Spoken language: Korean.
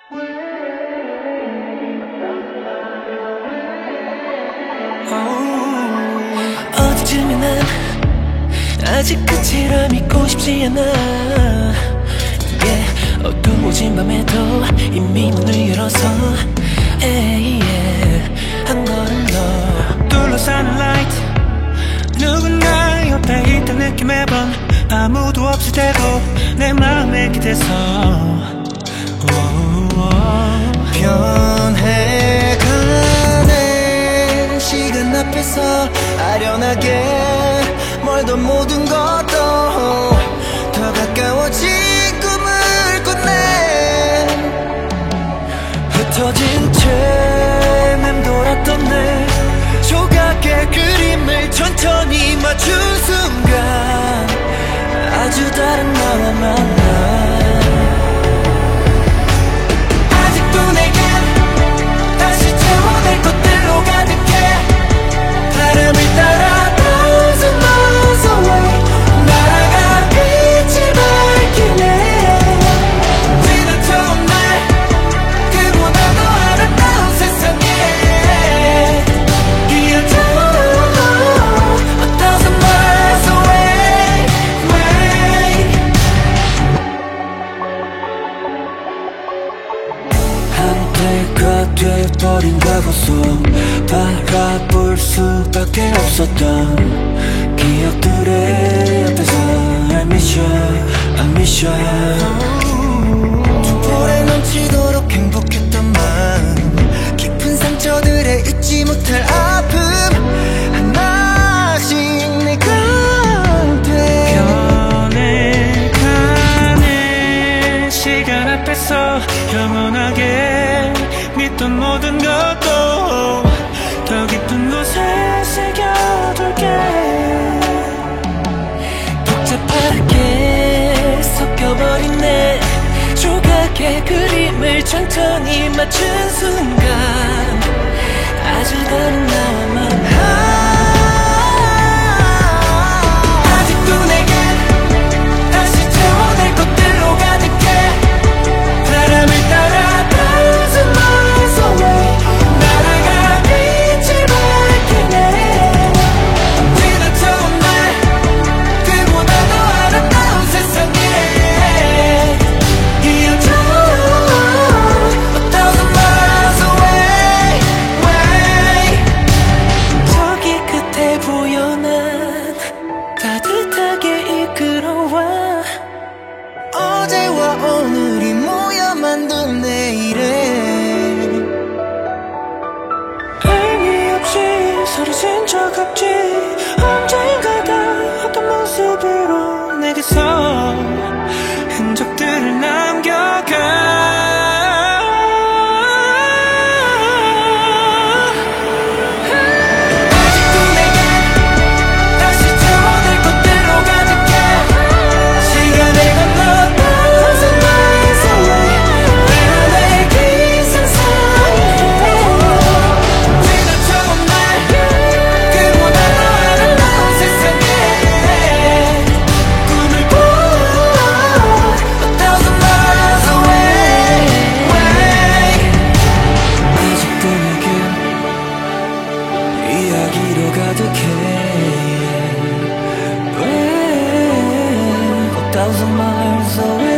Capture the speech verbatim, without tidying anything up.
어디쯤에 난 아직 끝이라 믿고 싶지 않아. yeah. 어두워진 밤에도 이미 문을 열어서 hey, yeah. 한 걸음 더 둘러싸는 light, 누군가 옆에 있던 느낌 매번 아무도 없을 때도 내 마음에 기대서 변해가는 시간 앞에서 아련하게 멀던 모든 것도 더 가까워진 꿈을 꿨네. 흩어진 채 맴돌았던 내 조각의 그림을 천천히 맞춘 순간 아주 다른 나와 만나. 아직도 내겐 다시 채워낼 것들로 가득해. 바람을 따라 thousand miles away 날아가 빛을 밝히네. 지나쳐온 날 그보다 더 아름다운 세상에 이어져 a thousand miles away, way. 한때가 돼버린 과거 속 바라볼 수밖에 없었던 기억들의 앞에서 I miss you, I miss you. 두 볼에 넘치도록 행복했던 마음, 깊은 상처들에 잊지 못할 아픔 하나씩 내 곁에 변해가는 시간 앞에서 영원하게 믿던 모든 것도 더 깊은 곳에 새겨둘게. 복잡하게 섞여버린 내 조각의 그림을 천천히 맞춘 순간 아주 다른 나와 만나. 아직도 내겐 다시 채워낼 것들로 가득해. 바람을 따라 thousand miles away 날아가 빛을 밝히네. 지나쳐온 날 그보다 더 아름다운 세상에 이어져 a thousand miles away, way. 저기 끝에 보여난 따뜻하게 이끌어와. 어제와 오늘이 모여 만든 내일에 의미 없이 사라진 적 없지. 언젠가가 어떤 모습으로 내게서 흔적들을 남겨가. 아직도 내겐 다시 채워낼 것들로 가득해. 시간을 건너 thousand miles away 내 기상 사이에 지나쳐온 날 그보다 더 아름다운 세상에 꿈을 꿔 a thousand miles away, way. 아직도 내겐 이야기로 가득해. way, a thousand miles away.